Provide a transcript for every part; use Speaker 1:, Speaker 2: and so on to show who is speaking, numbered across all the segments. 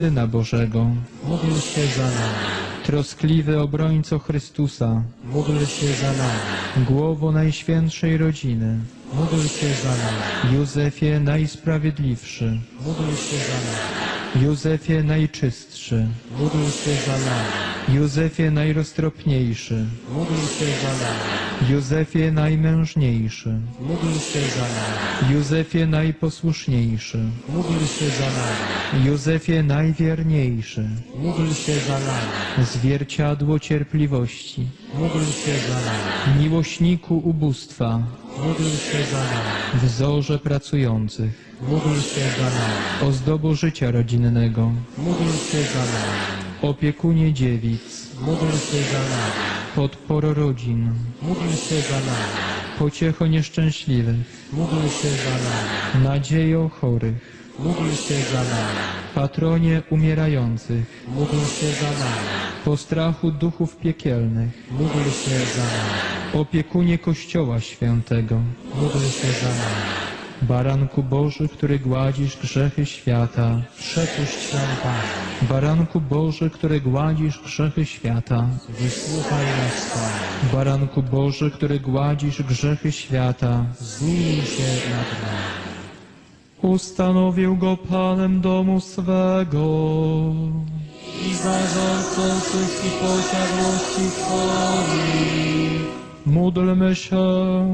Speaker 1: Syna Bożego,
Speaker 2: módl się za nami.
Speaker 1: troskliwy obrońco Chrystusa,
Speaker 2: Módl się za nami.
Speaker 1: głowo Najświętszej Rodziny,
Speaker 2: Módl się za nami.
Speaker 1: Józefie Najsprawiedliwszy,
Speaker 2: Módl się za nami.
Speaker 1: Józefie Najczystszy,
Speaker 2: Módl się za nami.
Speaker 1: Józefie Najroztropniejszy,
Speaker 2: Módl się za nami.
Speaker 1: Józefie Najmężniejszy,
Speaker 2: Módl się za nami.
Speaker 1: Józefie Najposłuszniejszy,
Speaker 2: Módl się za nami.
Speaker 1: Józefie Najwierniejszy,
Speaker 2: Módl się za nami.
Speaker 1: zwierciadło cierpliwości,
Speaker 2: Módl się za nami.
Speaker 1: miłośniku ubóstwa,
Speaker 2: Módl się za nami.
Speaker 1: wzorze pracujących,
Speaker 2: Módl się za nami.
Speaker 1: ozdobo życia rodzinnego,
Speaker 2: Módl się za nami.
Speaker 1: opiekunie dziewic,
Speaker 2: Módl się za nami.
Speaker 1: podporo rodzin,
Speaker 2: Módl się za nami.
Speaker 1: pociecho nieszczęśliwych,
Speaker 2: Módl się za nami.
Speaker 1: nadziejo chorych,
Speaker 2: Módl się za nami.
Speaker 1: patronie umierających,
Speaker 2: Módl się za nami.
Speaker 1: postrachu duchów piekielnych,
Speaker 2: Módl się za nami.
Speaker 1: opiekunie Kościoła Świętego,
Speaker 2: Módl się za nami.
Speaker 1: Baranku Boży, który gładzisz grzechy świata,
Speaker 2: Przepuść nam, Panie.
Speaker 1: Baranku Boży, który gładzisz grzechy świata,
Speaker 2: Wysłuchaj nas, Panie.
Speaker 1: Baranku Boży, który gładzisz grzechy świata,
Speaker 2: Zmiłuj się nad nami.
Speaker 1: ustanowił go Panem domu swego.
Speaker 2: I zarządcą wszystkich posiadłości Twoich.
Speaker 1: Módlmy się.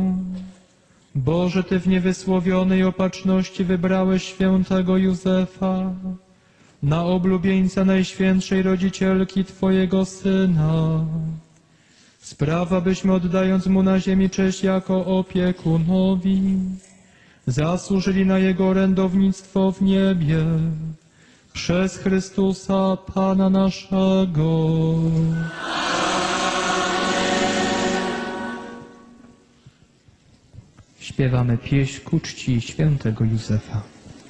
Speaker 1: Boże, Ty w niewysłowionej opatrzności wybrałeś świętego Józefa na oblubieńca Najświętszej Rodzicielki Twojego Syna. Spraw, abyśmy oddając Mu na ziemi cześć jako opiekunowi, zasłużyli na Jego orędownictwo w niebie przez Chrystusa Pana naszego. Śpiewamy pieśń ku czci świętego Józefa.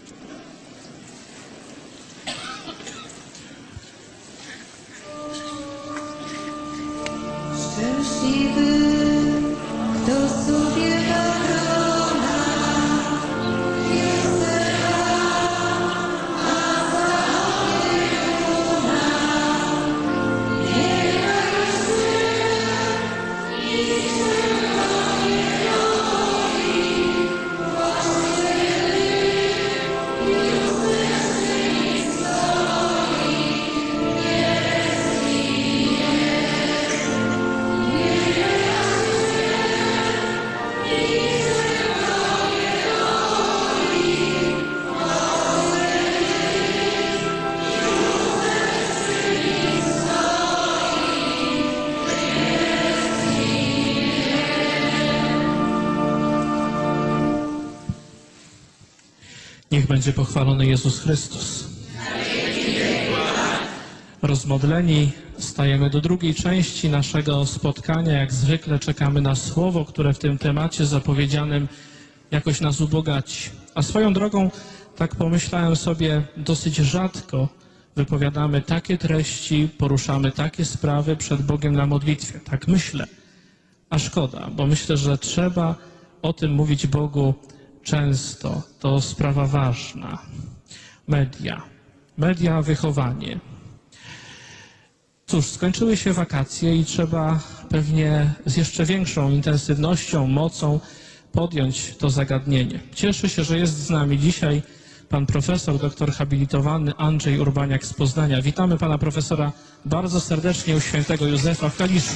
Speaker 3: Szczęśliwy, kto sobie obrona Józefa, a za opiekuna niechaj syn i synowie Twoi, właściwy Józef syn stoi,
Speaker 4: Niech będzie pochwalony Jezus Chrystus. Rozmodleni stajemy do drugiej części naszego spotkania. Jak zwykle czekamy na słowo, które w tym temacie zapowiedzianym jakoś nas ubogaci. A swoją drogą, tak pomyślałem sobie, dosyć rzadko wypowiadamy takie treści, poruszamy takie sprawy przed Bogiem na modlitwie. Tak myślę. A szkoda, bo myślę, że trzeba o tym mówić Bogu często. To sprawa ważna. Media, wychowanie. Cóż, skończyły się wakacje i trzeba pewnie z jeszcze większą intensywnością, mocą podjąć to zagadnienie. Cieszę się, że jest z nami dzisiaj pan profesor, doktor habilitowany Andrzej Urbaniak z Poznania. Witamy pana profesora bardzo serdecznie u świętego Józefa w Kaliszu.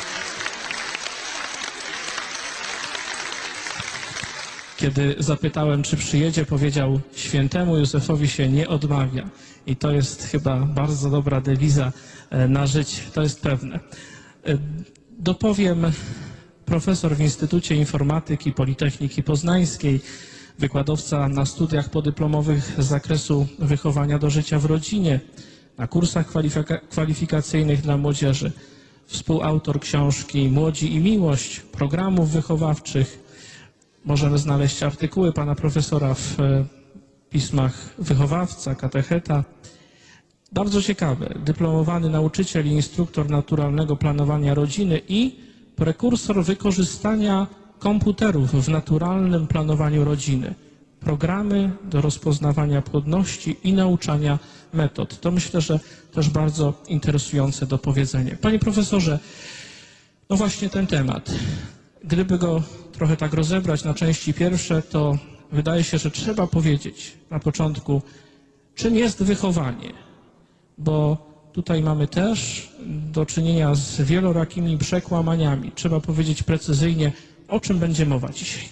Speaker 4: Kiedy zapytałem, czy przyjedzie, powiedział: świętemu Józefowi się nie odmawia. I to jest chyba bardzo dobra dewiza na życie, to jest pewne. Dopowiem, profesor w Instytucie Informatyki Politechniki Poznańskiej, wykładowca na studiach podyplomowych z zakresu wychowania do życia w rodzinie, na kursach kwalifikacyjnych dla młodzieży, współautor książki Młodzi i Miłość, programów wychowawczych. Możemy znaleźć artykuły pana profesora w pismach Wychowawca, Katecheta. Bardzo ciekawe. Dyplomowany nauczyciel i instruktor naturalnego planowania rodziny i prekursor wykorzystania komputerów w naturalnym planowaniu rodziny. programy do rozpoznawania płodności i nauczania metod. To myślę, że też bardzo interesujące do powiedzenia. Panie profesorze, no właśnie ten temat. Gdyby go trochę tak rozebrać na części pierwsze, to wydaje się, że trzeba powiedzieć na początku, czym jest wychowanie, bo tutaj mamy też do czynienia z wielorakimi przekłamaniami. Trzeba powiedzieć precyzyjnie, o czym będzie mowa dzisiaj.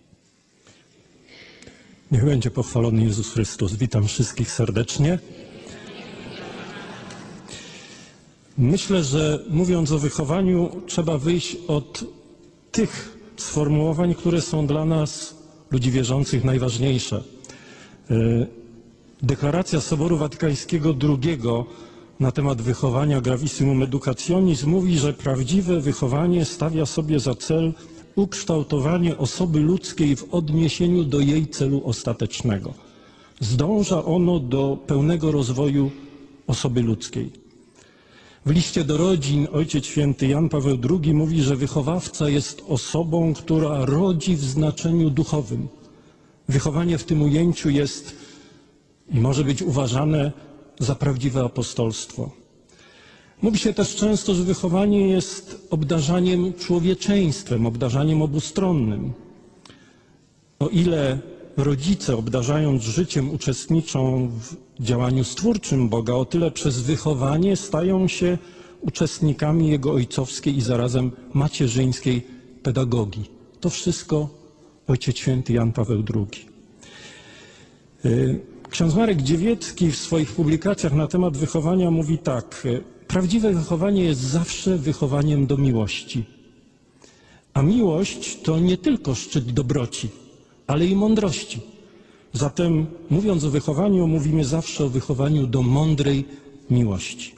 Speaker 5: Niech będzie pochwalony Jezus Chrystus. Witam wszystkich serdecznie. Myślę, że mówiąc o wychowaniu, trzeba wyjść od tych sformułowań, które są dla nas, ludzi wierzących, najważniejsze. Deklaracja Soboru Watykańskiego II na temat wychowania Gravissimum Educationis mówi, że prawdziwe wychowanie stawia sobie za cel ukształtowanie osoby ludzkiej w odniesieniu do jej celu ostatecznego. Zdąża ono do pełnego rozwoju osoby ludzkiej. W liście do rodzin Ojciec Święty Jan Paweł II mówi, że wychowawca jest osobą, która rodzi w znaczeniu duchowym. Wychowanie w tym ujęciu jest i może być uważane za prawdziwe apostolstwo. Mówi się też często, że wychowanie jest obdarzaniem człowieczeństwem, obdarzaniem obustronnym. O ile rodzice, obdarzając życiem, uczestniczą w działaniu stwórczym Boga, o tyle przez wychowanie stają się uczestnikami Jego ojcowskiej i zarazem macierzyńskiej pedagogii. To wszystko Ojciec Święty Jan Paweł II. Ksiądz Marek Dziewiecki w swoich publikacjach na temat wychowania mówi tak: prawdziwe wychowanie jest zawsze wychowaniem do miłości. A miłość to nie tylko szczyt dobroci, ale i mądrości. Zatem mówiąc o wychowaniu, mówimy zawsze o wychowaniu do mądrej miłości.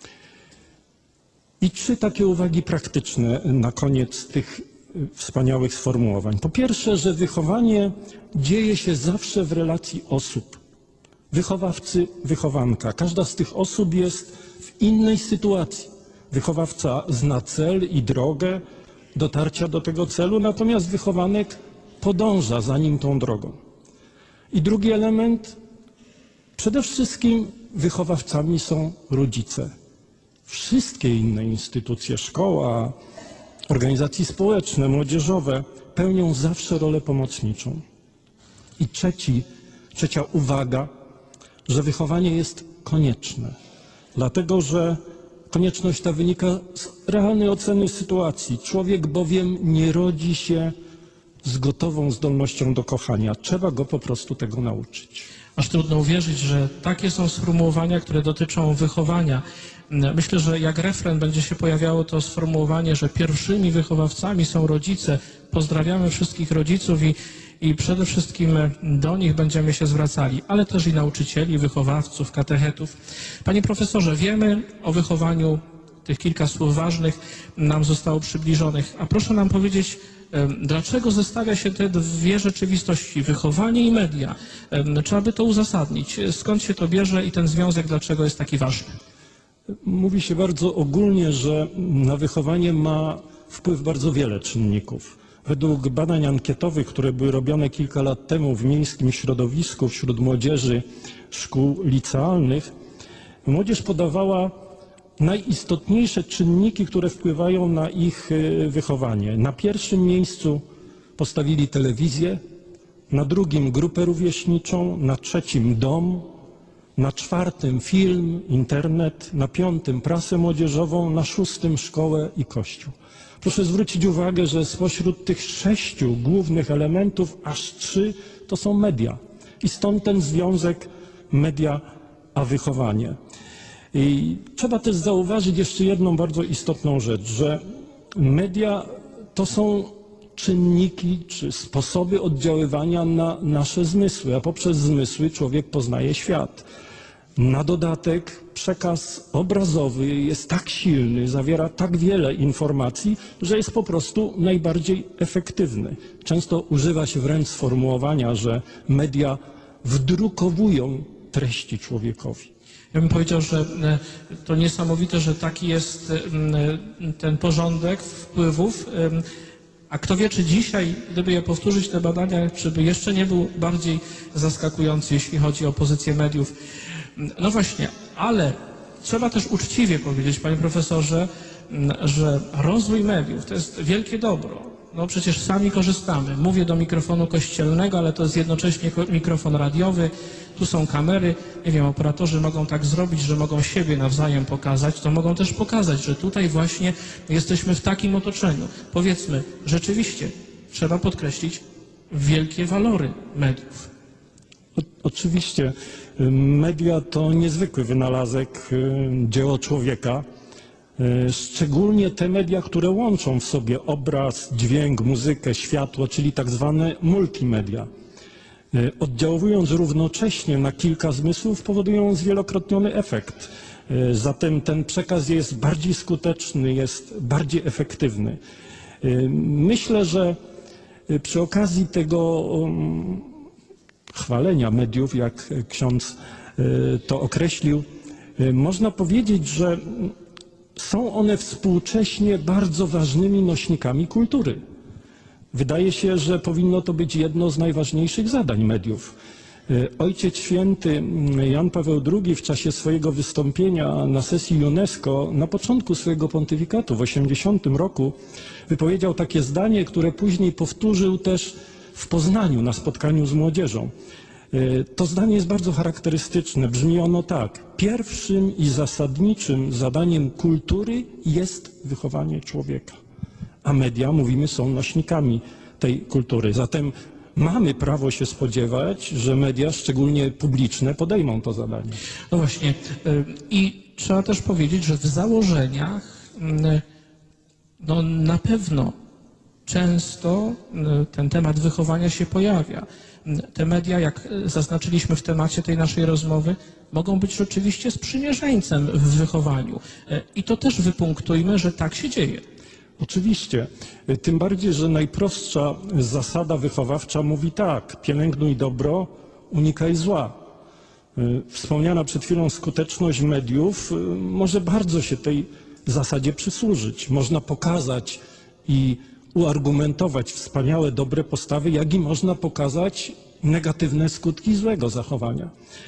Speaker 5: I 3 takie uwagi praktyczne na koniec tych wspaniałych sformułowań. Po pierwsze, że wychowanie dzieje się zawsze w relacji osób. Wychowawcy, wychowanka. Każda z tych osób jest w innej sytuacji. Wychowawca zna cel i drogę dotarcia do tego celu, natomiast wychowanek podąża za nim tą drogą. I drugi element, przede wszystkim wychowawcami są rodzice. Wszystkie inne instytucje, szkoła, organizacje społeczne, młodzieżowe pełnią zawsze rolę pomocniczą. I trzecia uwaga, że wychowanie jest konieczne, dlatego że konieczność ta wynika z realnej oceny sytuacji. Człowiek bowiem nie rodzi się z gotową zdolnością do kochania. Trzeba go po prostu tego nauczyć.
Speaker 4: Aż trudno uwierzyć, że takie są sformułowania, które dotyczą wychowania. Myślę, że jak refren będzie się pojawiało to sformułowanie, że pierwszymi wychowawcami są rodzice. Pozdrawiamy wszystkich rodziców i przede wszystkim do nich będziemy się zwracali, ale też i nauczycieli, wychowawców, katechetów. Panie profesorze, wiemy o wychowaniu, tych kilka słów ważnych nam zostało przybliżonych, a proszę nam powiedzieć, dlaczego zestawia się te dwie rzeczywistości, wychowanie i media? Trzeba by to uzasadnić. Skąd się to bierze i ten związek dlaczego jest taki ważny?
Speaker 5: Mówi się bardzo ogólnie, że na wychowanie ma wpływ bardzo wiele czynników. Według badań ankietowych, które były robione kilka lat temu w miejskim środowisku wśród młodzieży szkół licealnych, młodzież podawała najistotniejsze czynniki, które wpływają na ich wychowanie. Na pierwszym miejscu postawili telewizję, na drugim grupę rówieśniczą, na trzecim dom, na czwartym film, internet, na piątym prasę młodzieżową, na szóstym szkołę i kościół. Proszę zwrócić uwagę, że spośród tych 6 głównych elementów aż 3 to są media. I stąd ten związek media a wychowanie. I trzeba też zauważyć jeszcze jedną bardzo istotną rzecz, że media to są czynniki czy sposoby oddziaływania na nasze zmysły, a poprzez zmysły człowiek poznaje świat. Na dodatek przekaz obrazowy jest tak silny, zawiera tak wiele informacji, że jest po prostu najbardziej efektywny. Często używa się wręcz sformułowania, że media wdrukowują treści człowiekowi.
Speaker 4: Ja bym powiedział, że to niesamowite, że taki jest ten porządek wpływów, A kto wie, czy dzisiaj, gdyby je powtórzyć, te badania, czy by jeszcze nie był bardziej zaskakujący, jeśli chodzi o pozycję mediów. No właśnie, ale trzeba też uczciwie powiedzieć, panie profesorze, że rozwój mediów to jest wielkie dobro. No przecież sami korzystamy. Mówię do mikrofonu kościelnego, ale to jest jednocześnie mikrofon radiowy. Tu są kamery. Nie wiem, operatorzy mogą tak zrobić, że mogą siebie nawzajem pokazać. To mogą też pokazać, że tutaj właśnie jesteśmy w takim otoczeniu. Powiedzmy, rzeczywiście trzeba podkreślić wielkie walory mediów.
Speaker 5: Oczywiście media to niezwykły wynalazek, dzieło człowieka. Szczególnie te media, które łączą w sobie obraz, dźwięk, muzykę, światło, czyli tak zwane multimedia. Oddziałując równocześnie na kilka zmysłów, powodują zwielokrotniony efekt. Zatem ten przekaz jest bardziej skuteczny, jest bardziej efektywny. Myślę, że przy okazji tego chwalenia mediów, jak ksiądz to określił, można powiedzieć, że są one współcześnie bardzo ważnymi nośnikami kultury. Wydaje się, że powinno to być jedno z najważniejszych zadań mediów. Ojciec Święty Jan Paweł II w czasie swojego wystąpienia na sesji UNESCO na początku swojego pontyfikatu w 80 roku wypowiedział takie zdanie, które później powtórzył też w Poznaniu na spotkaniu z młodzieżą. To zdanie jest bardzo charakterystyczne. Brzmi ono tak. Pierwszym i zasadniczym zadaniem kultury jest wychowanie człowieka. A media, mówimy, są nośnikami tej kultury. Zatem mamy prawo się spodziewać, że media, szczególnie publiczne, podejmą to zadanie.
Speaker 4: No właśnie. I trzeba też powiedzieć, że w założeniach no na pewno często ten temat wychowania się pojawia. Te media, jak zaznaczyliśmy w temacie tej naszej rozmowy, mogą być rzeczywiście sprzymierzeńcem w wychowaniu. I to też wypunktujmy, że tak się dzieje.
Speaker 5: Oczywiście. Tym bardziej, że najprostsza zasada wychowawcza mówi tak. Pielęgnuj dobro, unikaj zła. Wspomniana przed chwilą skuteczność mediów może bardzo się tej zasadzie przysłużyć. Można pokazać i uargumentować wspaniałe, dobre postawy, jak i można pokazać negatywne skutki złego zachowania.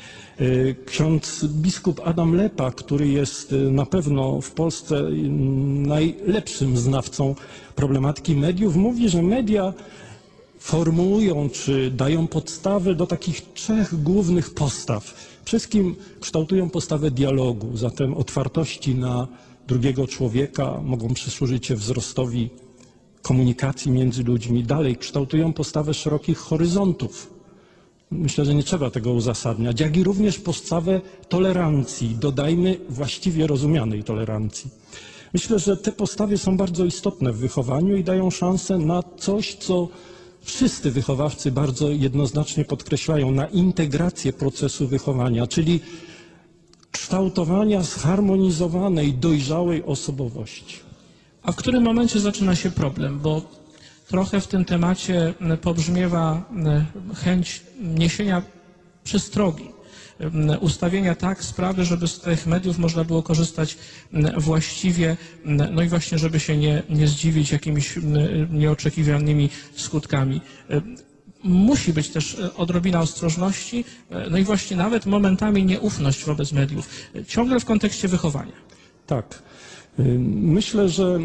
Speaker 5: Ksiądz biskup Adam Lepa, który jest na pewno w Polsce najlepszym znawcą problematyki mediów, mówi, że media formułują czy dają podstawy do takich trzech głównych postaw. Przede wszystkim kształtują postawę dialogu, zatem otwartości na drugiego człowieka, mogą przysłużyć się wzrostowi komunikacji między ludźmi. Dalej kształtują postawę szerokich horyzontów. Myślę, że nie trzeba tego uzasadniać, jak i również postawę tolerancji, dodajmy właściwie rozumianej tolerancji. Myślę, że te postawy są bardzo istotne w wychowaniu i dają szansę na coś, co wszyscy wychowawcy bardzo jednoznacznie podkreślają, na integrację procesu wychowania, czyli kształtowania zharmonizowanej, dojrzałej osobowości.
Speaker 4: A w którym momencie zaczyna się problem? Bo trochę w tym temacie pobrzmiewa chęć niesienia przestrogi, ustawienia tak sprawy, żeby z tych mediów można było korzystać właściwie, no i właśnie, żeby się nie zdziwić jakimiś nieoczekiwanymi skutkami. Musi być też odrobina ostrożności, no i właśnie nawet momentami nieufność wobec mediów, ciągle w kontekście wychowania.
Speaker 5: Tak. Myślę, że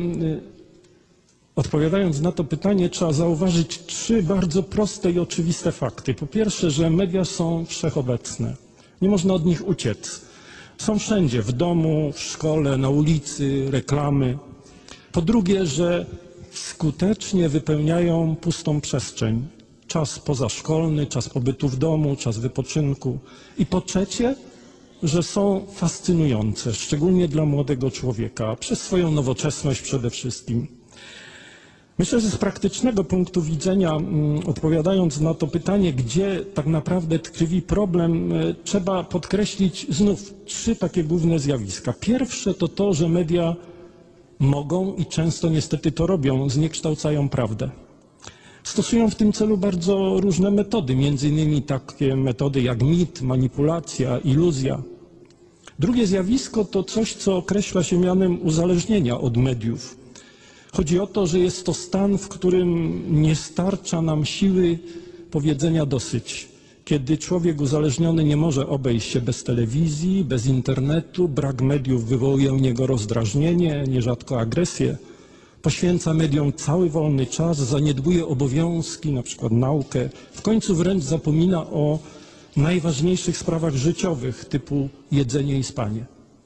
Speaker 5: odpowiadając na to pytanie, trzeba zauważyć trzy bardzo proste i oczywiste fakty. Po pierwsze, że media są wszechobecne. Nie można od nich uciec. Są wszędzie, w domu, w szkole, na ulicy, reklamy. Po drugie, że skutecznie wypełniają pustą przestrzeń. Czas pozaszkolny, czas pobytu w domu, czas wypoczynku. I po trzecie, że są fascynujące, szczególnie dla młodego człowieka, przez swoją nowoczesność przede wszystkim. Myślę, że z praktycznego punktu widzenia, odpowiadając na to pytanie, gdzie tak naprawdę tkwi problem, trzeba podkreślić znów trzy takie główne zjawiska. Pierwsze to to, że media mogą i często niestety to robią, zniekształcają prawdę. Stosują w tym celu bardzo różne metody, między innymi takie metody jak mit, manipulacja, iluzja. Drugie zjawisko to coś, co określa się mianem uzależnienia od mediów. Chodzi o to, że jest to stan, w którym nie starcza nam siły powiedzenia dosyć. Kiedy człowiek uzależniony nie może obejść się bez telewizji, bez internetu, brak mediów wywołuje u niego rozdrażnienie, nierzadko agresję, poświęca mediom cały wolny czas, zaniedbuje obowiązki, na przykład naukę, w końcu wręcz zapomina o najważniejszych sprawach życiowych typu jedzenie i spanie.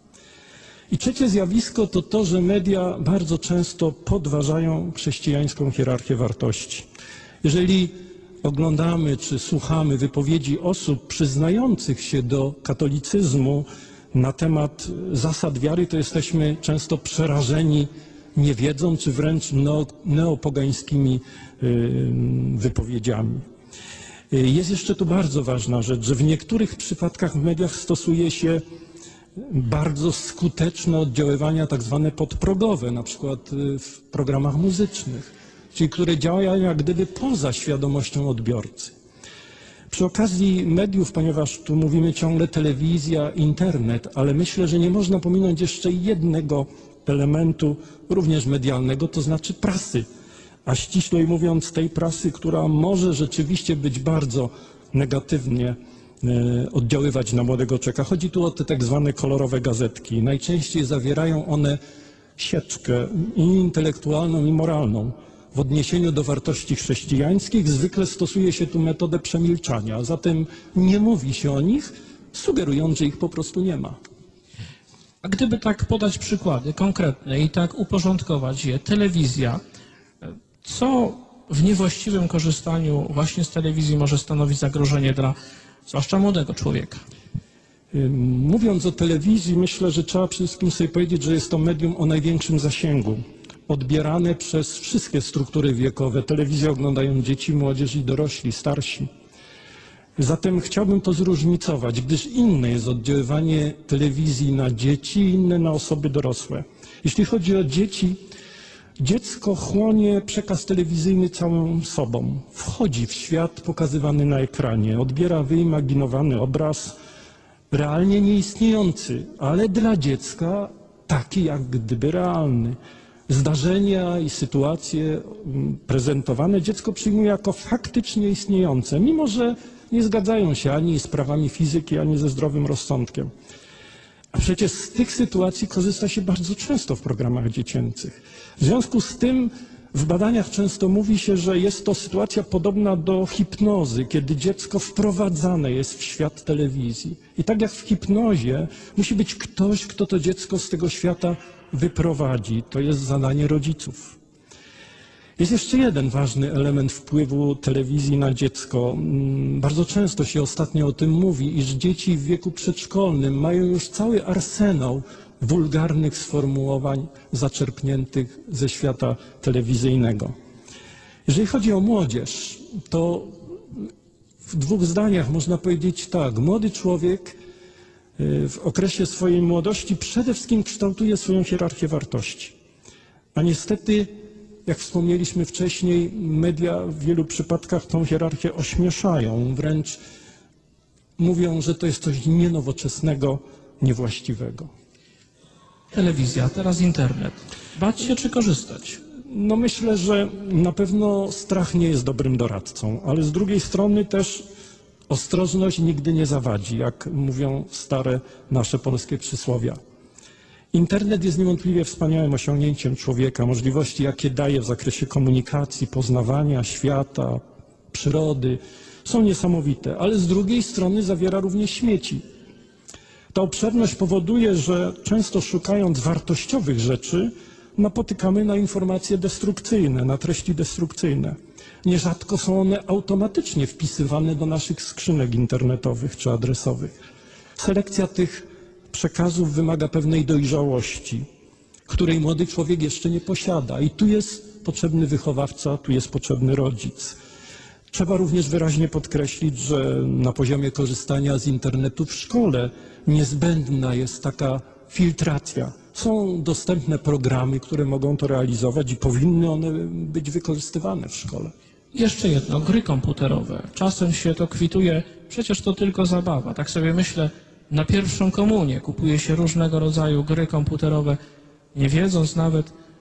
Speaker 5: I trzecie zjawisko to to, że media bardzo często podważają chrześcijańską hierarchię wartości. Jeżeli oglądamy czy słuchamy wypowiedzi osób przyznających się do katolicyzmu na temat zasad wiary, to jesteśmy często przerażeni niewiedzą czy wręcz neopogańskimi wypowiedziami. Jest jeszcze tu bardzo ważna rzecz, że w niektórych przypadkach w mediach stosuje się bardzo skuteczne oddziaływania tak zwane podprogowe, na przykład w programach muzycznych, czyli które działają jak gdyby poza świadomością odbiorcy. Przy okazji mediów, ponieważ tu mówimy ciągle telewizja, internet, ale myślę, że nie można pominąć jeszcze jednego elementu, również medialnego, to znaczy prasy, a ściślej mówiąc tej prasy, która może rzeczywiście być bardzo negatywnie oddziaływać na młodego człowieka. Chodzi tu o te tak zwane kolorowe gazetki. Najczęściej zawierają one sieczkę i intelektualną, i moralną. W odniesieniu do wartości chrześcijańskich zwykle stosuje się tu metodę przemilczania, a zatem nie mówi się o nich, sugerując, że ich po prostu nie ma.
Speaker 4: A gdyby tak podać przykłady konkretne i tak uporządkować je, telewizja, co w niewłaściwym korzystaniu właśnie z telewizji może stanowić zagrożenie dla zwłaszcza młodego człowieka?
Speaker 5: Mówiąc o telewizji, myślę, że trzeba przede wszystkim sobie powiedzieć, że jest to medium o największym zasięgu, odbierane przez wszystkie struktury wiekowe. Telewizję oglądają dzieci, młodzież i dorośli, starsi. Zatem chciałbym to zróżnicować, gdyż inne jest oddziaływanie telewizji na dzieci, inne na osoby dorosłe. Jeśli chodzi o dzieci, dziecko chłonie przekaz telewizyjny całą sobą. Wchodzi w świat pokazywany na ekranie, odbiera wyimaginowany obraz, realnie nieistniejący, ale dla dziecka taki jak gdyby realny. Zdarzenia i sytuacje prezentowane dziecko przyjmuje jako faktycznie istniejące, mimo że nie zgadzają się ani z prawami fizyki, ani ze zdrowym rozsądkiem. A przecież z tych sytuacji korzysta się bardzo często w programach dziecięcych. W związku z tym w badaniach często mówi się, że jest to sytuacja podobna do hipnozy, kiedy dziecko wprowadzane jest w świat telewizji. I tak jak w hipnozie musi być ktoś, kto to dziecko z tego świata wyprowadzi. To jest zadanie rodziców. Jest jeszcze jeden ważny element wpływu telewizji na dziecko. Bardzo często się ostatnio o tym mówi, iż dzieci w wieku przedszkolnym mają już cały arsenał wulgarnych sformułowań zaczerpniętych ze świata telewizyjnego. Jeżeli chodzi o młodzież, to w dwóch zdaniach można powiedzieć tak. Młody człowiek w okresie swojej młodości przede wszystkim kształtuje swoją hierarchię wartości. A niestety, jak wspomnieliśmy wcześniej, media w wielu przypadkach tą hierarchię ośmieszają, wręcz mówią, że to jest coś nienowoczesnego, niewłaściwego.
Speaker 4: Telewizja, teraz internet. Bać się czy korzystać?
Speaker 5: No myślę, że na pewno strach nie jest dobrym doradcą, ale z drugiej strony też ostrożność nigdy nie zawadzi, jak mówią stare nasze polskie przysłowia. Internet jest niewątpliwie wspaniałym osiągnięciem człowieka. Możliwości, jakie daje w zakresie komunikacji, poznawania świata, przyrody, są niesamowite, ale z drugiej strony zawiera również śmieci. Ta obszerność powoduje, że często szukając wartościowych rzeczy, napotykamy na informacje destrukcyjne, na treści destrukcyjne. Nierzadko są one automatycznie wpisywane do naszych skrzynek internetowych czy adresowych. Selekcja tych przekazów wymaga pewnej dojrzałości, której młody człowiek jeszcze nie posiada. I tu jest potrzebny wychowawca, tu jest potrzebny rodzic. Trzeba również wyraźnie podkreślić, że na poziomie korzystania z internetu w szkole niezbędna jest taka filtracja. Są dostępne programy, które mogą to realizować i powinny one być wykorzystywane w szkole.
Speaker 4: Jeszcze jedno, gry komputerowe. Czasem się to kwituje, przecież to tylko zabawa. Tak sobie myślę, na pierwszą komunię kupuje się różnego rodzaju gry komputerowe, nie wiedząc nawet,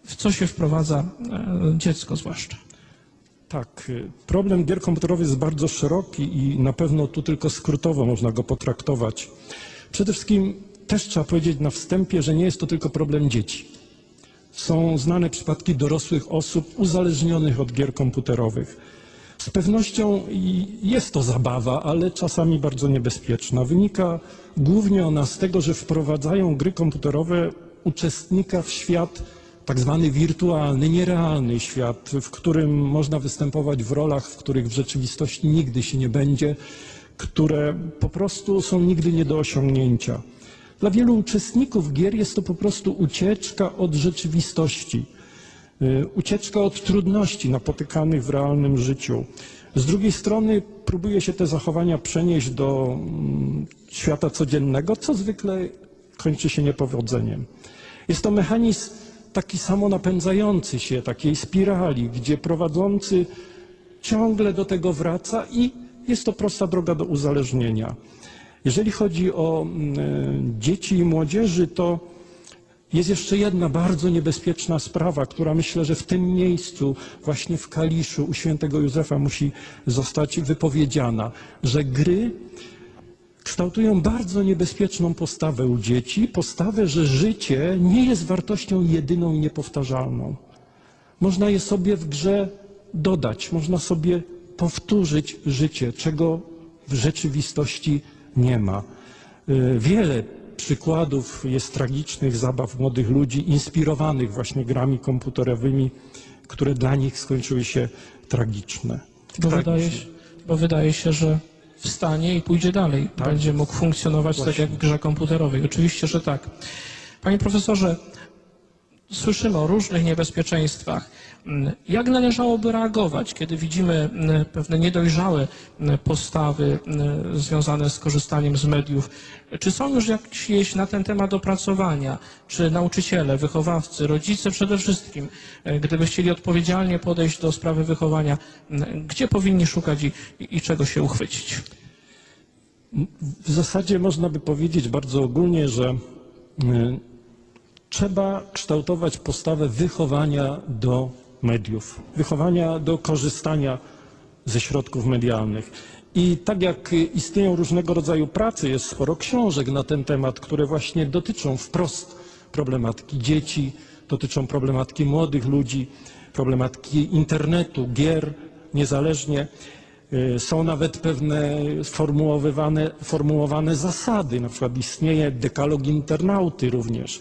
Speaker 4: w co się wprowadza dziecko zwłaszcza.
Speaker 5: Tak, problem gier komputerowych jest bardzo szeroki i na pewno tu tylko skrótowo można go potraktować. Przede wszystkim też trzeba powiedzieć na wstępie, że nie jest to tylko problem dzieci. Są znane przypadki dorosłych osób uzależnionych od gier komputerowych. Z pewnością jest to zabawa, ale czasami bardzo niebezpieczna. Wynika głównie ona z tego, że wprowadzają gry komputerowe uczestnika w świat tak zwany wirtualny, nierealny świat, w którym można występować w rolach, w których w rzeczywistości nigdy się nie będzie, które po prostu są nigdy nie do osiągnięcia. Dla wielu uczestników gier jest to po prostu ucieczka od rzeczywistości, ucieczka od trudności napotykanych w realnym życiu. Z drugiej strony próbuje się te zachowania przenieść do świata codziennego, co zwykle kończy się niepowodzeniem. Jest to mechanizm taki samo napędzający się, takiej spirali, gdzie prowadzący ciągle do tego wraca i jest to prosta droga do uzależnienia. Jeżeli chodzi o dzieci i młodzieży, to jest jeszcze jedna bardzo niebezpieczna sprawa, która myślę, że w tym miejscu, właśnie w Kaliszu, u świętego Józefa musi zostać wypowiedziana, że gry kształtują bardzo niebezpieczną postawę u dzieci, postawę, że życie nie jest wartością jedyną i niepowtarzalną. Można je sobie w grze dodać, można sobie powtórzyć życie, czego w rzeczywistości nie ma. Wiele przykładów jest tragicznych zabaw młodych ludzi, inspirowanych właśnie grami komputerowymi, które dla nich skończyły się tragiczne.
Speaker 4: Bo wydaje się, że wstanie i pójdzie dalej.
Speaker 5: Tak.
Speaker 4: Będzie mógł funkcjonować tak jak w grze komputerowej. Oczywiście, że tak. Panie profesorze, słyszymy o różnych niebezpieczeństwach. Jak należałoby reagować, kiedy widzimy pewne niedojrzałe postawy związane z korzystaniem z mediów? Czy są już jakieś na ten temat opracowania? Czy nauczyciele, wychowawcy, rodzice przede wszystkim, gdyby chcieli odpowiedzialnie podejść do sprawy wychowania, gdzie powinni szukać i czego się uchwycić?
Speaker 5: W zasadzie można by powiedzieć bardzo ogólnie, że trzeba kształtować postawę wychowania do mediów, wychowania do korzystania ze środków medialnych. I tak jak istnieją różnego rodzaju prace, jest sporo książek na ten temat, które właśnie dotyczą wprost problematyki dzieci, dotyczą problematyki młodych ludzi, problematyki internetu, gier, niezależnie. Są nawet pewne formułowane zasady, na przykład istnieje dekalog internauty również.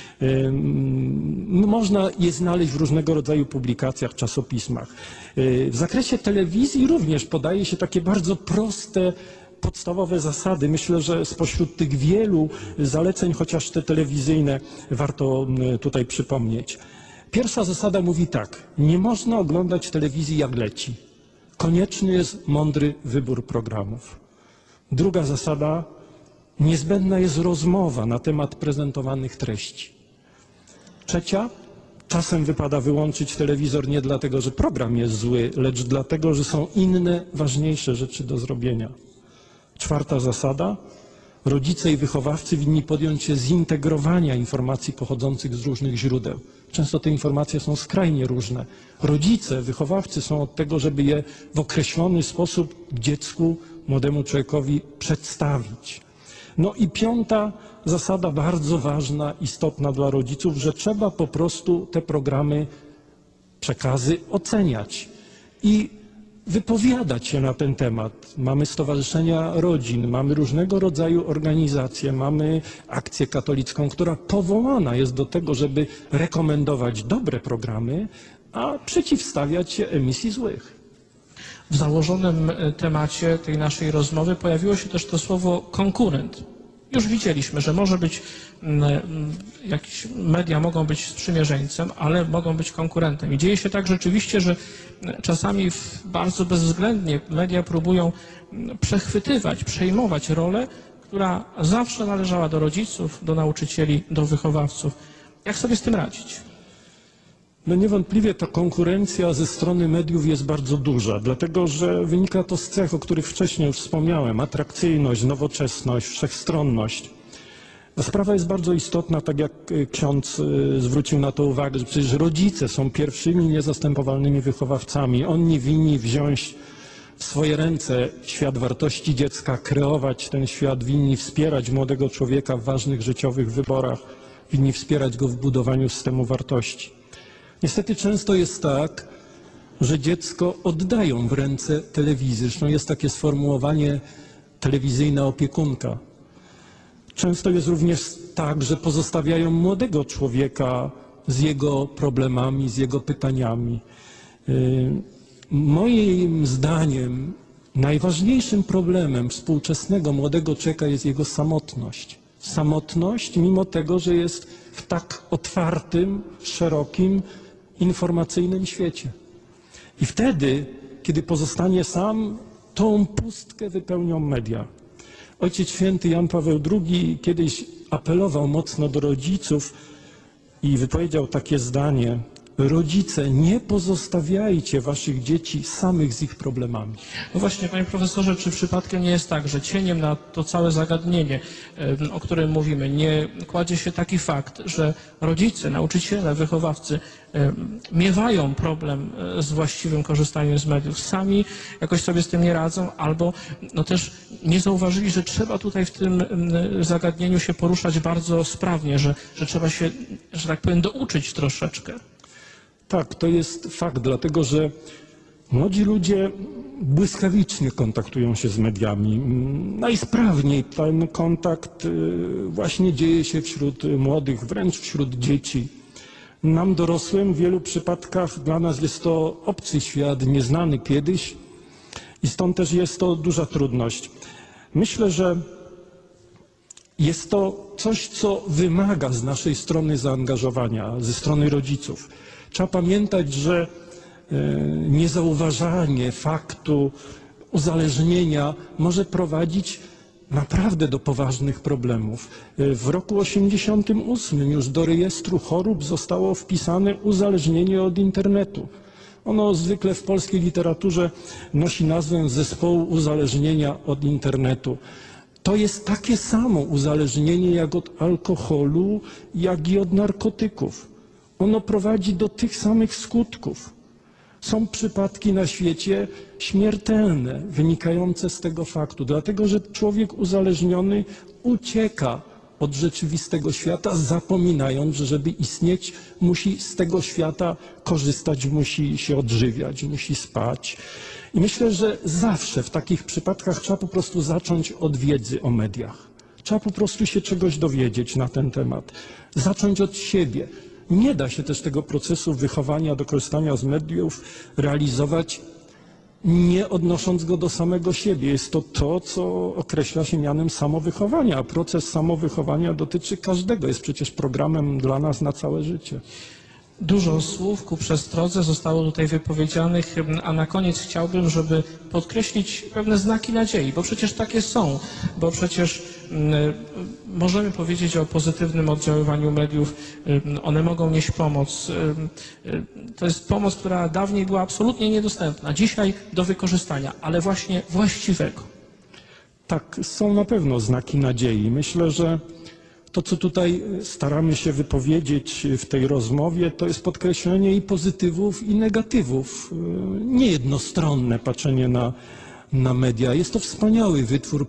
Speaker 5: Można je znaleźć w różnego rodzaju publikacjach, czasopismach. W zakresie telewizji również podaje się takie bardzo proste, podstawowe zasady. Myślę, że spośród tych wielu zaleceń, chociaż te telewizyjne, warto tutaj przypomnieć. Pierwsza zasada mówi tak: nie można oglądać telewizji jak leci. Konieczny jest mądry wybór programów. Druga zasada: niezbędna jest rozmowa na temat prezentowanych treści. Trzecia: czasem wypada wyłączyć telewizor nie dlatego, że program jest zły, lecz dlatego, że są inne, ważniejsze rzeczy do zrobienia. Czwarta zasada: rodzice i wychowawcy winni podjąć się zintegrowania informacji pochodzących z różnych źródeł. Często te informacje są skrajnie różne. Rodzice, wychowawcy są od tego, żeby je w określony sposób dziecku, młodemu człowiekowi przedstawić. No i piąta zasada, bardzo ważna, istotna dla rodziców, że trzeba po prostu te programy, przekazy oceniać i wypowiadać się na ten temat. Mamy stowarzyszenia rodzin, mamy różnego rodzaju organizacje, mamy akcję katolicką, która powołana jest do tego, żeby rekomendować dobre programy, a przeciwstawiać się emisji złych.
Speaker 4: W założonym temacie tej naszej rozmowy pojawiło się też to słowo konkurent. Już widzieliśmy, że może być, jakieś media mogą być sprzymierzeńcem, ale mogą być konkurentem. I dzieje się tak rzeczywiście, że czasami bardzo bezwzględnie media próbują przechwytywać, przejmować rolę, która zawsze należała do rodziców, do nauczycieli, do wychowawców. Jak sobie z tym radzić?
Speaker 5: No niewątpliwie ta konkurencja ze strony mediów jest bardzo duża, dlatego że wynika to z cech, o których wcześniej już wspomniałem: atrakcyjność, nowoczesność, wszechstronność. Ta sprawa jest bardzo istotna, tak jak ksiądz zwrócił na to uwagę, że przecież rodzice są pierwszymi niezastępowalnymi wychowawcami. Oni winni wziąć w swoje ręce świat wartości dziecka, kreować ten świat, winni wspierać młodego człowieka w ważnych życiowych wyborach, winni wspierać go w budowaniu systemu wartości. Niestety często jest tak, że dziecko oddają w ręce telewizji. Zresztą jest takie sformułowanie telewizyjna opiekunka. Często jest również tak, że pozostawiają młodego człowieka z jego problemami, z jego pytaniami. Moim zdaniem najważniejszym problemem współczesnego młodego człowieka jest jego samotność. Samotność, mimo tego, że jest w tak otwartym, szerokim, informacyjnym świecie. I wtedy, kiedy pozostanie sam, tą pustkę wypełnią media. Ojciec Święty Jan Paweł II kiedyś apelował mocno do rodziców i wypowiedział takie zdanie: rodzice, nie pozostawiajcie waszych dzieci samych z ich problemami.
Speaker 4: No właśnie, panie profesorze, czy przypadkiem nie jest tak, że cieniem na to całe zagadnienie, o którym mówimy, nie kładzie się taki fakt, że rodzice, nauczyciele, wychowawcy miewają problem z właściwym korzystaniem z mediów, sami jakoś sobie z tym nie radzą, albo no też nie zauważyli, że trzeba tutaj w tym zagadnieniu się poruszać bardzo sprawnie, że trzeba się, że tak powiem, douczyć troszeczkę.
Speaker 5: Tak, to jest fakt, dlatego że młodzi ludzie błyskawicznie kontaktują się z mediami. Najsprawniej ten kontakt właśnie dzieje się wśród młodych, wręcz wśród dzieci. Nam dorosłym w wielu przypadkach dla nas jest to obcy świat, nieznany kiedyś i stąd też jest to duża trudność. Myślę, że jest to coś, co wymaga z naszej strony zaangażowania, ze strony rodziców. Trzeba pamiętać, że niezauważanie faktu uzależnienia może prowadzić naprawdę do poważnych problemów. W roku 1988 już do rejestru chorób zostało wpisane uzależnienie od internetu. Ono zwykle w polskiej literaturze nosi nazwę zespołu uzależnienia od internetu. To jest takie samo uzależnienie jak od alkoholu, jak i od narkotyków. Ono prowadzi do tych samych skutków. Są przypadki na świecie śmiertelne, wynikające z tego faktu, dlatego że człowiek uzależniony ucieka od rzeczywistego świata, zapominając, że żeby istnieć, musi z tego świata korzystać, musi się odżywiać, musi spać. I myślę, że zawsze w takich przypadkach trzeba po prostu zacząć od wiedzy o mediach. Trzeba po prostu się czegoś dowiedzieć na ten temat, zacząć od siebie. Nie da się też tego procesu wychowania do korzystania z mediów realizować, nie odnosząc go do samego siebie. Jest to to, co określa się mianem samowychowania, a proces samowychowania dotyczy każdego. Jest przecież programem dla nas na całe życie.
Speaker 4: Dużo słów ku przestrodze zostało tutaj wypowiedzianych, a na koniec chciałbym, żeby podkreślić pewne znaki nadziei, bo przecież takie są, bo przecież możemy powiedzieć o pozytywnym oddziaływaniu mediów, one mogą nieść pomoc. To jest pomoc, która dawniej była absolutnie niedostępna, dzisiaj do wykorzystania, ale właśnie właściwego.
Speaker 5: Tak, są na pewno znaki nadziei. Myślę, że to, co tutaj staramy się wypowiedzieć w tej rozmowie, to jest podkreślenie i pozytywów, i negatywów. Niejednostronne patrzenie na media. Jest to wspaniały wytwór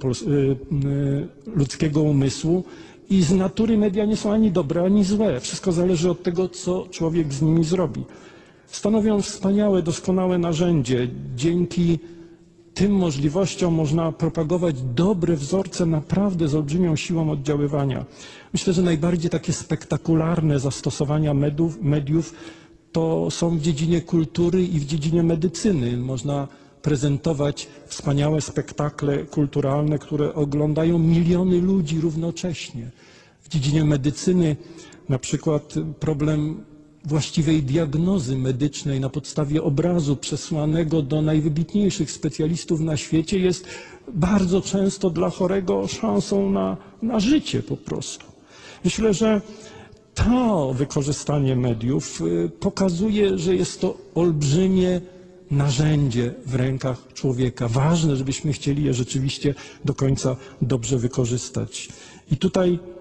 Speaker 5: ludzkiego umysłu i z natury media nie są ani dobre, ani złe. Wszystko zależy od tego, co człowiek z nimi zrobi. Stanowią wspaniałe, doskonałe narzędzie. Dzięki tym możliwościom można propagować dobre wzorce naprawdę z olbrzymią siłą oddziaływania. Myślę, że najbardziej takie spektakularne zastosowania mediów to są w dziedzinie kultury i w dziedzinie medycyny. Można prezentować wspaniałe spektakle kulturalne, które oglądają miliony ludzi równocześnie. W dziedzinie medycyny na przykład problem właściwej diagnozy medycznej na podstawie obrazu przesłanego do najwybitniejszych specjalistów na świecie jest bardzo często dla chorego szansą na życie po prostu. Myślę, że to wykorzystanie mediów pokazuje, że jest to olbrzymie narzędzie w rękach człowieka. Ważne, żebyśmy chcieli je rzeczywiście do końca dobrze wykorzystać. I tutaj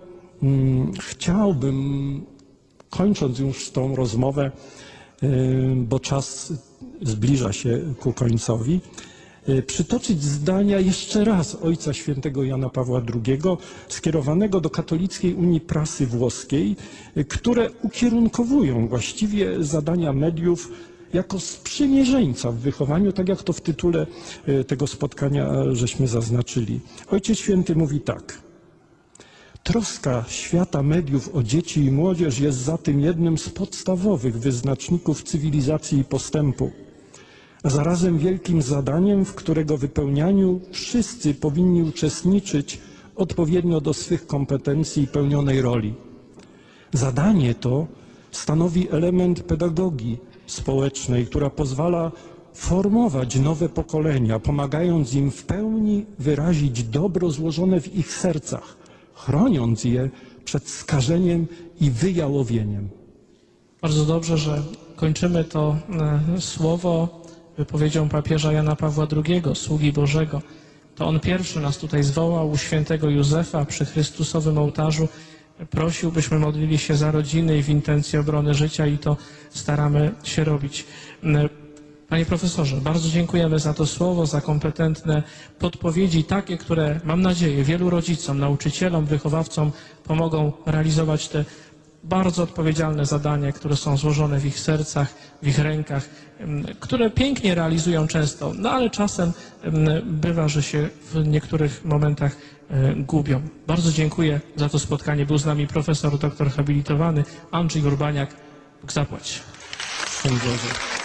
Speaker 5: Chciałbym, kończąc już tą rozmowę, bo czas zbliża się ku końcowi, przytoczyć zdania jeszcze raz Ojca Świętego Jana Pawła II, skierowanego do Katolickiej Unii Prasy Włoskiej, które ukierunkowują właściwie zadania mediów jako sprzymierzeńca w wychowaniu, tak jak to w tytule tego spotkania żeśmy zaznaczyli. Ojciec Święty mówi tak. Troska świata mediów o dzieci i młodzież jest zatem jednym z podstawowych wyznaczników cywilizacji i postępu, a zarazem wielkim zadaniem, w którego wypełnianiu wszyscy powinni uczestniczyć odpowiednio do swych kompetencji i pełnionej roli. Zadanie to stanowi element pedagogii społecznej, która pozwala formować nowe pokolenia, pomagając im w pełni wyrazić dobro złożone w ich sercach, chroniąc je przed skażeniem i wyjałowieniem.
Speaker 4: Bardzo dobrze, że kończymy to słowo wypowiedzią papieża Jana Pawła II, sługi Bożego. To on pierwszy nas tutaj zwołał u świętego Józefa przy Chrystusowym ołtarzu. Prosił, byśmy modlili się za rodziny i w intencji obrony życia i to staramy się robić. Panie profesorze, bardzo dziękujemy za to słowo, za kompetentne podpowiedzi, takie, które mam nadzieję wielu rodzicom, nauczycielom, wychowawcom pomogą realizować te bardzo odpowiedzialne zadania, które są złożone w ich sercach, w ich rękach, które pięknie realizują często, no ale czasem bywa, że się w niektórych momentach gubią. Bardzo dziękuję za to spotkanie. Był z nami profesor, doktor habilitowany Andrzej Urbaniak. Bóg zapłać.
Speaker 5: Szczęść Boże.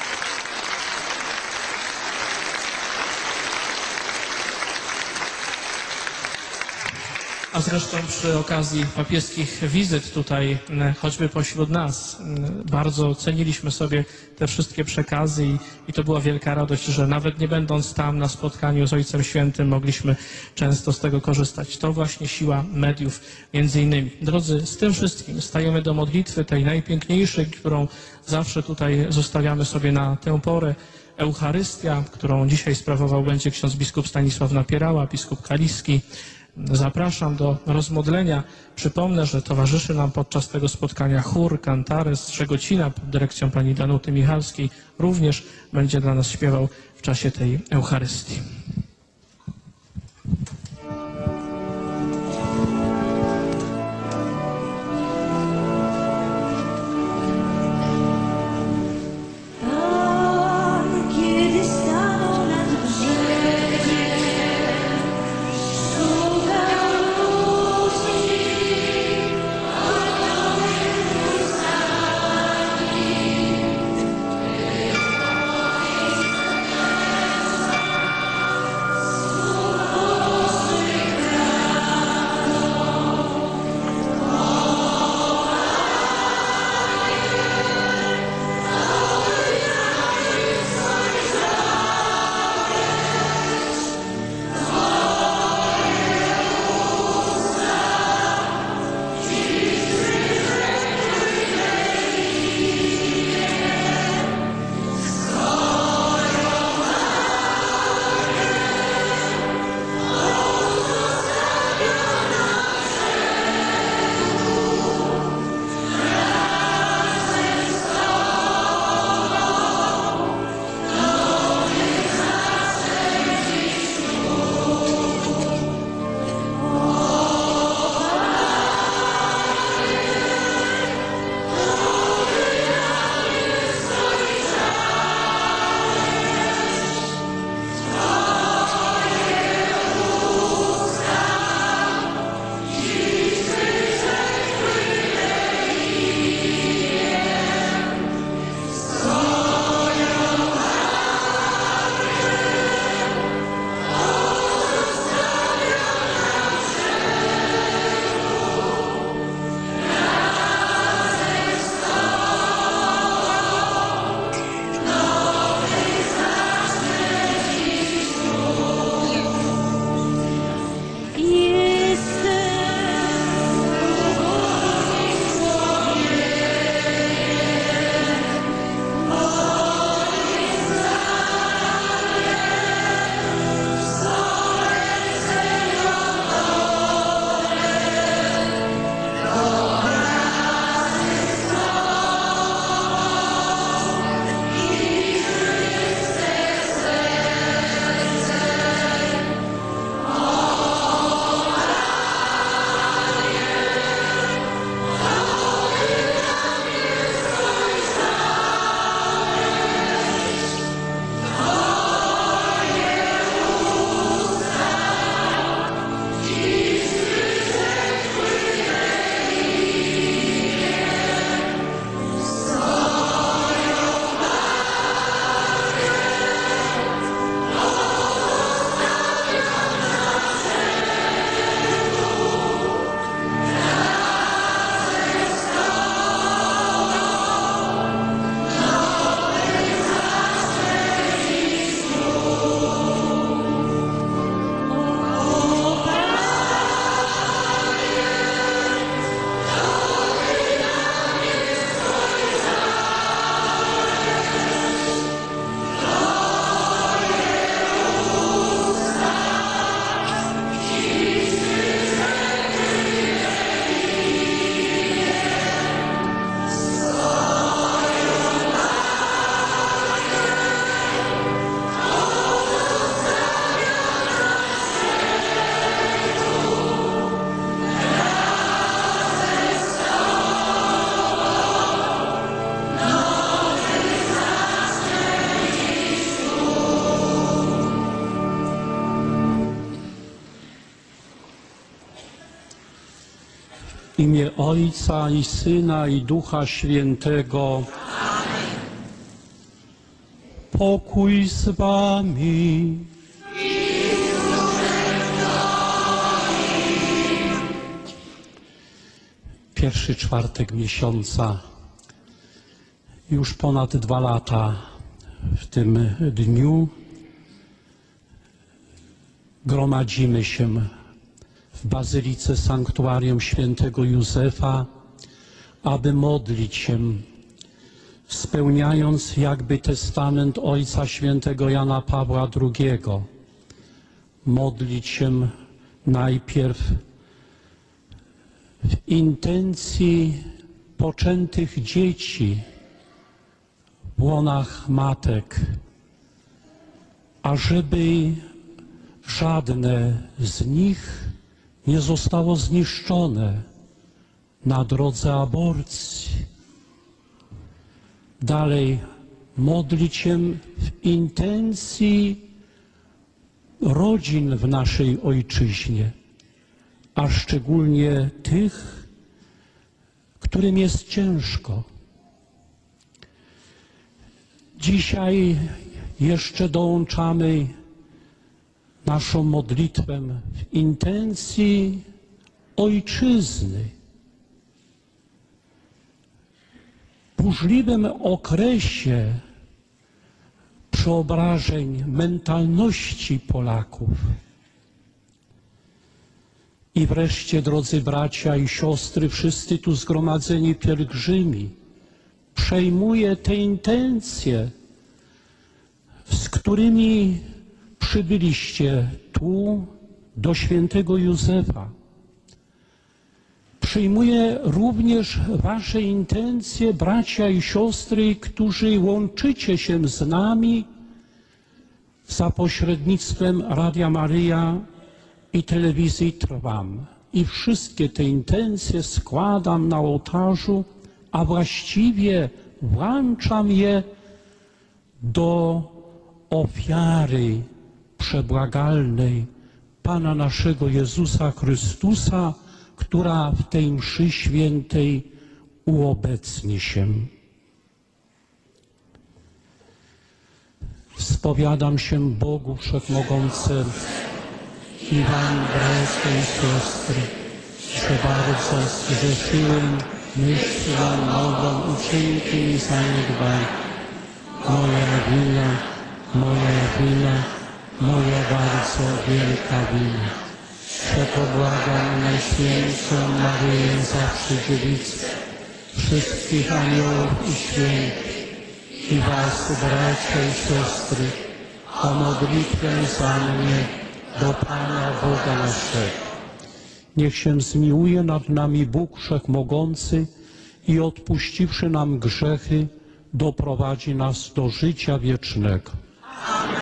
Speaker 4: A zresztą przy okazji papieskich wizyt tutaj, choćby pośród nas, bardzo ceniliśmy sobie te wszystkie przekazy i to była wielka radość, że nawet nie będąc tam na spotkaniu z Ojcem Świętym mogliśmy często z tego korzystać. To właśnie siła mediów między innymi. Drodzy, z tym wszystkim stajemy do modlitwy, tej najpiękniejszej, którą zawsze tutaj zostawiamy sobie na tę porę. Eucharystia, którą dzisiaj sprawował będzie ksiądz biskup Stanisław Napierała, biskup kaliski. Zapraszam do rozmodlenia. Przypomnę, że towarzyszy nam podczas tego spotkania chór Cantares z Żegocina pod dyrekcją pani Danuty Michalskiej. Również będzie dla nas śpiewał w czasie tej Eucharystii.
Speaker 3: Kiedy stanął nad brzegiem, szukał ludzi, odnowych ustami.
Speaker 5: W imię Ojca i Syna i Ducha Świętego. Pokój z wami. Pierwszy czwartek miesiąca. Już ponad 2 lata w tym dniu gromadzimy się w Bazylice Sanktuarium Świętego Józefa, aby modlić się, spełniając jakby testament Ojca Świętego Jana Pawła II. Modlić się najpierw w intencji poczętych dzieci w łonach matek, ażeby żadne z nich nie zostało zniszczone na drodze aborcji. Dalej modlić się w intencji rodzin w naszej ojczyźnie, a szczególnie tych, którym jest ciężko. Dzisiaj jeszcze dołączamy naszą modlitwę w intencji ojczyzny. W burzliwym okresie przeobrażeń mentalności Polaków. I wreszcie, drodzy bracia i siostry, wszyscy tu zgromadzeni pielgrzymi, przejmuję te intencje, z którymi przybyliście tu do świętego Józefa. Przyjmuję również wasze intencje, bracia i siostry, którzy łączycie się z nami za pośrednictwem Radia Maryja i telewizji Trwam. I wszystkie te intencje składam na ołtarzu, a właściwie włączam je do ofiary przebłagalnej Pana naszego Jezusa Chrystusa, która w tej mszy świętej uobecni się. Spowiadam się Bogu Wszechmogącemu i wam, bracia i siostry, że bardzo zgrzeszyłem myślą, mową, uczynkiem i zaniedbaniem. Moja wina, moja bardzo wielka wina. Przepobłagam Najświętszą Maryję, zawsze Dziewicę, wszystkich aniołów i świętych, i was, bracia i siostry, o modlitwę za mnie do Pana Boga naszego. Niech się zmiłuje nad nami Bóg Wszechmogący i odpuściwszy nam grzechy, doprowadzi nas do życia wiecznego.